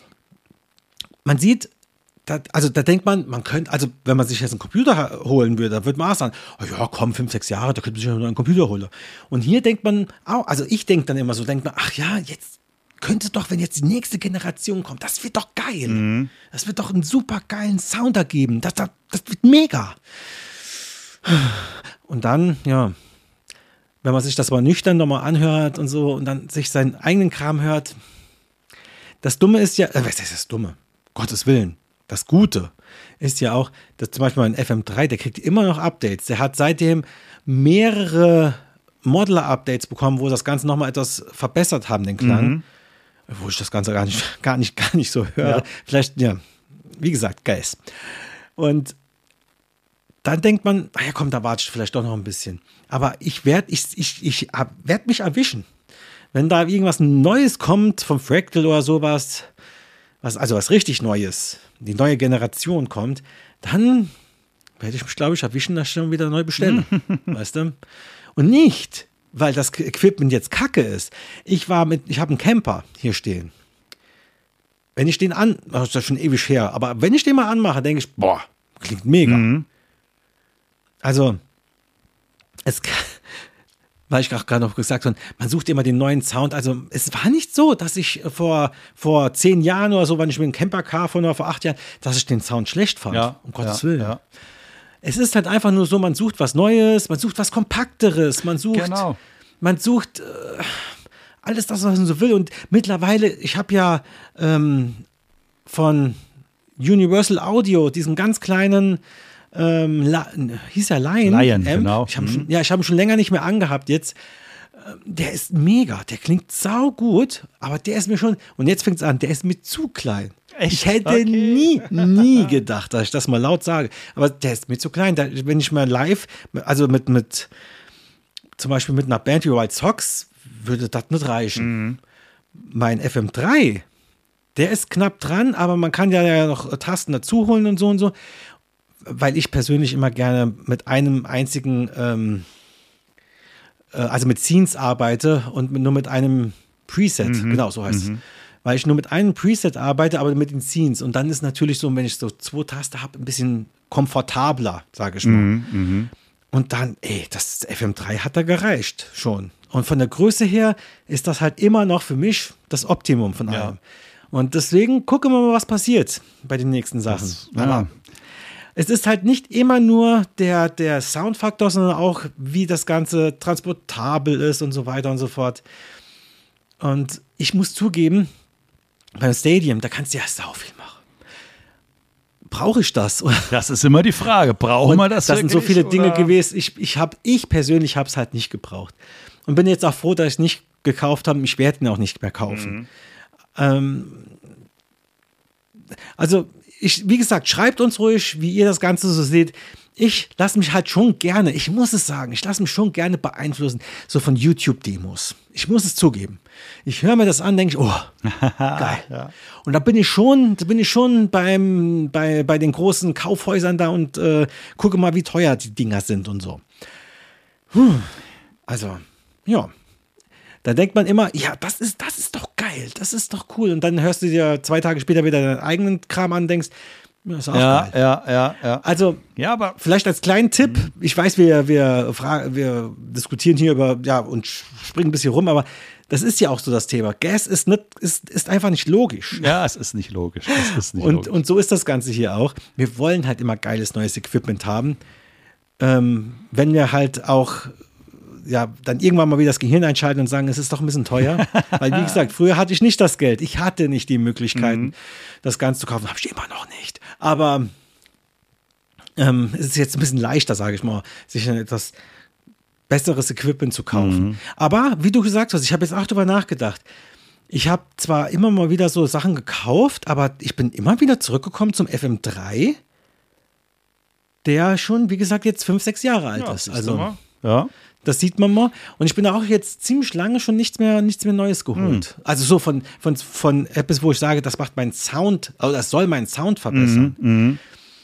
man sieht, da, also da denkt man, man könnte, also wenn man sich jetzt einen Computer holen würde, dann würde man auch sagen, oh ja, komm, fünf, sechs Jahre, da könnte man sich ja noch einen Computer holen. Und hier denkt man auch, also ich denke dann immer so, denkt man, ach ja, jetzt könnte doch, wenn jetzt die nächste Generation kommt, das wird doch geil. Mhm. Das wird doch einen super geilen Sound ergeben. Das, das, das wird mega. Und dann, ja, wenn man sich das mal nüchtern nochmal anhört und so und dann sich seinen eigenen Kram hört, das Dumme ist ja, äh, was ist das Dumme? Gottes Willen. Das Gute ist ja auch, dass zum Beispiel ein F M drei, der kriegt immer noch Updates. Der hat seitdem mehrere Modeler-Updates bekommen, wo das Ganze nochmal etwas verbessert haben, den Klang. Mhm. Wo ich das Ganze gar nicht, gar nicht, gar nicht so höre. Ja. Vielleicht, ja, wie gesagt, Geist. Und dann denkt man, ah ja komm, da warte ich vielleicht doch noch ein bisschen. Aber ich werde ich, ich, ich werd mich erwischen. Wenn da irgendwas Neues kommt vom Fractal oder sowas, was, also was richtig Neues, die neue Generation kommt, dann werde ich mich, glaube ich, erwischen, dass ich schon wieder neu bestelle. Weißt du? Und nicht, weil das Equipment jetzt kacke ist. Ich war mit, ich habe einen Camper hier stehen. Wenn ich den an, das ist ja schon ewig her, aber wenn ich den mal anmache, denke ich, boah, klingt mega. Mhm. Also, es, weil ich gerade noch gesagt habe, man sucht immer den neuen Sound. Also, es war nicht so, dass ich vor, vor zehn Jahren oder so, wenn ich mit einem Camper-Car von oder vor acht Jahren, dass ich den Sound schlecht fand. Ja, um Gottes ja, Willen. Ja. Es ist halt einfach nur so, man sucht was Neues, man sucht was Kompakteres, man sucht, genau. man sucht äh, alles das, was man so will. Und mittlerweile, ich habe ja ähm, von Universal Audio diesen ganz kleinen, ähm, La- hieß ja Lion. Lion, genau. Ich hab mhm. schon, ja, ich habe ihn schon länger nicht mehr angehabt jetzt. Der ist mega, der klingt saugut, aber der ist mir schon, und jetzt fängt es an, der ist mir zu klein. Echt? Ich hätte okay. nie, nie gedacht, dass ich das mal laut sage. Aber der ist mir zu klein. Da, wenn ich mal live, also mit, mit zum Beispiel mit einer Band wie White Sox, würde das nicht reichen. Mhm. Mein F M drei, der ist knapp dran, aber man kann ja noch Tasten dazu holen und so und so. Weil ich persönlich immer gerne mit einem einzigen, ähm, äh, also mit Scenes arbeite und mit, nur mit einem Preset. Mhm. Genau, so heißt mhm. es. Weil ich nur mit einem Preset arbeite, aber mit den Scenes. Und dann ist natürlich so, wenn ich so zwei Tasten habe, ein bisschen komfortabler, sage ich mal. Mhm, und dann, ey, das F M drei hat da gereicht schon. Und von der Größe her ist das halt immer noch für mich das Optimum von allem. Ja. Und deswegen gucken wir mal, was passiert bei den nächsten Sachen. Das, ja. Aber es ist halt nicht immer nur der, der Soundfaktor, sondern auch, wie das Ganze transportabel ist und so weiter und so fort. Und ich muss zugeben, beim Stadium, da kannst du ja sau viel machen. brauche ich das? Das ist immer die Frage. Brauchen wir das Das sind so wirklich, viele Dinge oder? gewesen. Ich, ich, hab, ich persönlich habe es halt nicht gebraucht. Und bin jetzt auch froh, dass ich es nicht gekauft habe. Ich werde ihn auch nicht mehr kaufen. Mhm. Ähm, also, ich, wie gesagt, schreibt uns ruhig, wie ihr das Ganze so seht. Ich lasse mich halt schon gerne, ich muss es sagen, ich lasse mich schon gerne beeinflussen, so von YouTube-Demos. Ich muss es zugeben. Ich höre mir das an, denke ich, oh, geil. Ja. Und da bin ich schon, da bin ich schon beim, bei, bei den großen Kaufhäusern da und äh, gucke mal, wie teuer die Dinger sind und so. Puh. Also, ja. Da denkt man immer, ja, das ist, das ist doch geil, das ist doch cool. Und dann hörst du dir zwei Tage später wieder deinen eigenen Kram an und denkst, das ist auch Ja, geil. ja, ja, ja. Also, Ja, aber vielleicht als kleinen Tipp, ich weiß, wir, wir, fra- wir diskutieren hier über, ja, und springen ein bisschen rum, aber das ist ja auch so das Thema. Gas ist, nicht, ist, ist einfach nicht logisch. ja, es ist nicht logisch. Es ist nicht Und, logisch. und so ist das Ganze hier auch. Wir wollen halt immer geiles neues Equipment haben. Ähm, wenn wir halt auch ja, dann irgendwann mal wieder das Gehirn einschalten und sagen, es ist doch ein bisschen teuer. Weil, wie gesagt, früher hatte ich nicht das Geld. Ich hatte nicht die Möglichkeiten, Mhm. das Ganze zu kaufen. Habe ich immer noch nicht. Aber ähm, es ist jetzt ein bisschen leichter, sage ich mal, sich ein etwas besseres Equipment zu kaufen. Mhm. Aber, wie du gesagt hast, ich habe jetzt auch darüber nachgedacht. Ich habe zwar immer mal wieder so Sachen gekauft, aber ich bin immer wieder zurückgekommen zum F M drei, der schon, wie gesagt, jetzt fünf, sechs Jahre alt Ja, ist. siehst du Also, mal. Ja. das sieht man mal. Und ich bin auch jetzt ziemlich lange schon nichts mehr, nichts mehr Neues geholt. Hm. Also so von, von, von etwas, wo ich sage, das macht meinen Sound, oder das soll meinen Sound verbessern. Mhm.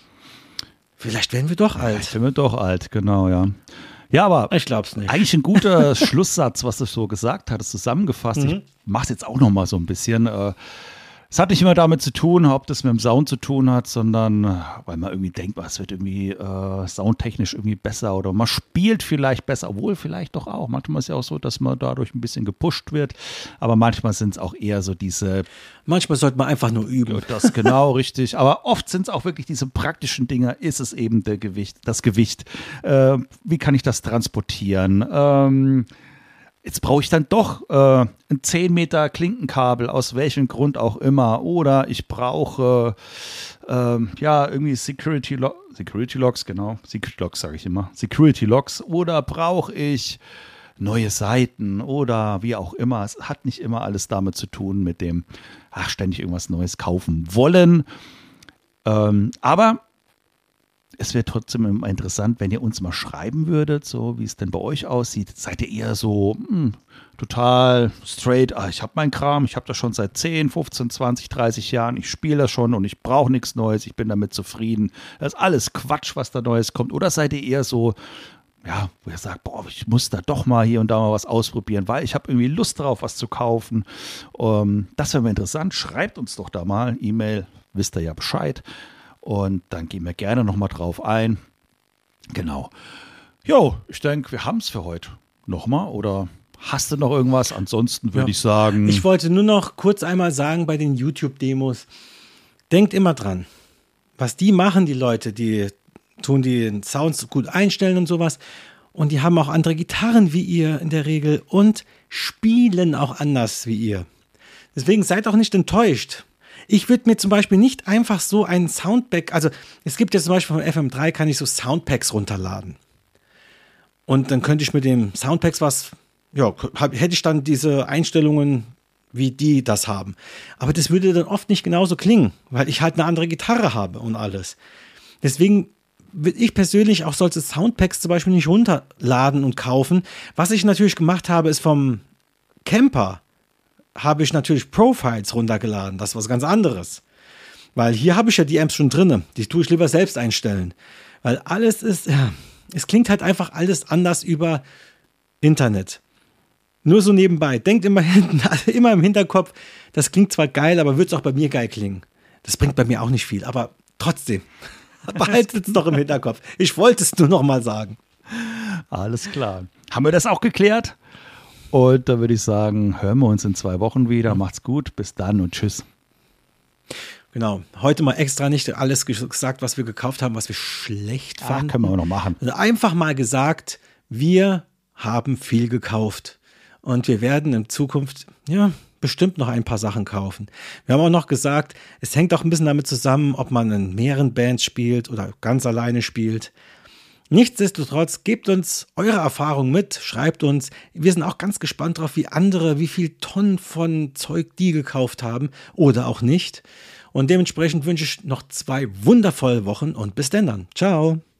Vielleicht werden wir doch Ich alt. bin mir doch alt, genau, ja. Ja, aber Ich glaub's nicht. eigentlich ein guter Schlusssatz, was du so gesagt hattest, zusammengefasst. Ich mach's jetzt auch noch mal so ein bisschen. Äh, Es hat nicht immer damit zu tun, ob das mit dem Sound zu tun hat, sondern äh, weil man irgendwie denkt, es wird irgendwie äh, soundtechnisch irgendwie besser oder man spielt vielleicht besser, obwohl vielleicht doch auch. Manchmal ist ja auch so, dass man dadurch ein bisschen gepusht wird, aber manchmal sind es auch eher so diese, Manchmal sollte man einfach nur üben. das genau richtig, aber oft sind es auch wirklich diese praktischen Dinge, ist es eben der Gewicht, das Gewicht. Äh, wie kann ich das transportieren? Ähm, Jetzt brauche ich dann doch äh, ein zehn Meter Klinkenkabel, aus welchem Grund auch immer. Oder ich brauche äh, ja irgendwie Security, Lo- Security Locks, genau. Security Locks sage ich immer. Security Locks. Oder brauche ich neue Seiten oder wie auch immer. Es hat nicht immer alles damit zu tun mit dem, ach, ständig irgendwas Neues kaufen wollen. Ähm, aber es wäre trotzdem immer interessant, wenn ihr uns mal schreiben würdet, so wie es denn bei euch aussieht. Seid ihr eher so hm, total straight, ah, ich habe meinen Kram, ich habe das schon seit zehn, fünfzehn, zwanzig, dreißig Jahren, ich spiele das schon und ich brauche nichts Neues, ich bin damit zufrieden. Das ist alles Quatsch, was da Neues kommt. Oder seid ihr eher so, ja, wo ihr sagt, boah, ich muss da doch mal hier und da mal was ausprobieren, weil ich habe irgendwie Lust drauf, was zu kaufen. Ähm, das wäre mal interessant. Schreibt uns doch da mal, E-Mail, wisst ihr ja Bescheid. Und dann gehen wir gerne nochmal drauf ein. Genau. Jo, ich denke, wir haben es für heute. Nochmal? Oder hast du noch irgendwas? Ansonsten würde Ja. ich sagen. Ich wollte nur noch kurz einmal sagen bei den YouTube-Demos, denkt immer dran, was die machen, die Leute, die tun die Sounds gut einstellen und sowas. Und die haben auch andere Gitarren wie ihr in der Regel und spielen auch anders wie ihr. Deswegen seid auch nicht enttäuscht. Ich würde mir zum Beispiel nicht einfach so ein Soundpack, also es gibt ja zum Beispiel von F M drei, kann ich so Soundpacks runterladen. Und dann könnte ich mit dem Soundpacks was, ja, hab, hätte ich dann diese Einstellungen, wie die das haben. Aber das würde dann oft nicht genauso klingen, weil ich halt eine andere Gitarre habe und alles. Deswegen würde ich persönlich auch solche Soundpacks zum Beispiel nicht runterladen und kaufen. Was ich natürlich gemacht habe, ist vom Camper habe ich natürlich Profiles runtergeladen. Das ist was ganz anderes. Weil hier habe ich ja die Amps schon drin. Die tue ich lieber selbst einstellen. Weil alles ist, ja, es klingt halt einfach alles anders über Internet. Nur so nebenbei. Denkt immer hinten, immer im Hinterkopf, das klingt zwar geil, aber wird es auch bei mir geil klingen. Das bringt bei mir auch nicht viel, aber trotzdem. Behaltet es doch im Hinterkopf. Ich wollte es nur noch mal sagen. Alles klar. Haben wir das auch geklärt? Und da würde ich sagen, hören wir uns in zwei Wochen wieder. Macht's gut, bis dann und tschüss. Genau. Heute mal extra nicht alles gesagt, was wir gekauft haben, was wir schlecht Ah, fanden. können wir auch noch machen. Also einfach mal gesagt, wir haben viel gekauft. und wir werden in Zukunft, ja, bestimmt noch ein paar Sachen kaufen. Wir haben auch noch gesagt, es hängt auch ein bisschen damit zusammen, ob man in mehreren Bands spielt oder ganz alleine spielt. Nichtsdestotrotz, gebt uns eure Erfahrung mit, schreibt uns. Wir sind auch ganz gespannt drauf, wie andere, wie viel Tonnen von Zeug die gekauft haben oder auch nicht. Und dementsprechend wünsche ich noch zwei wundervolle Wochen und bis denn dann. Ciao.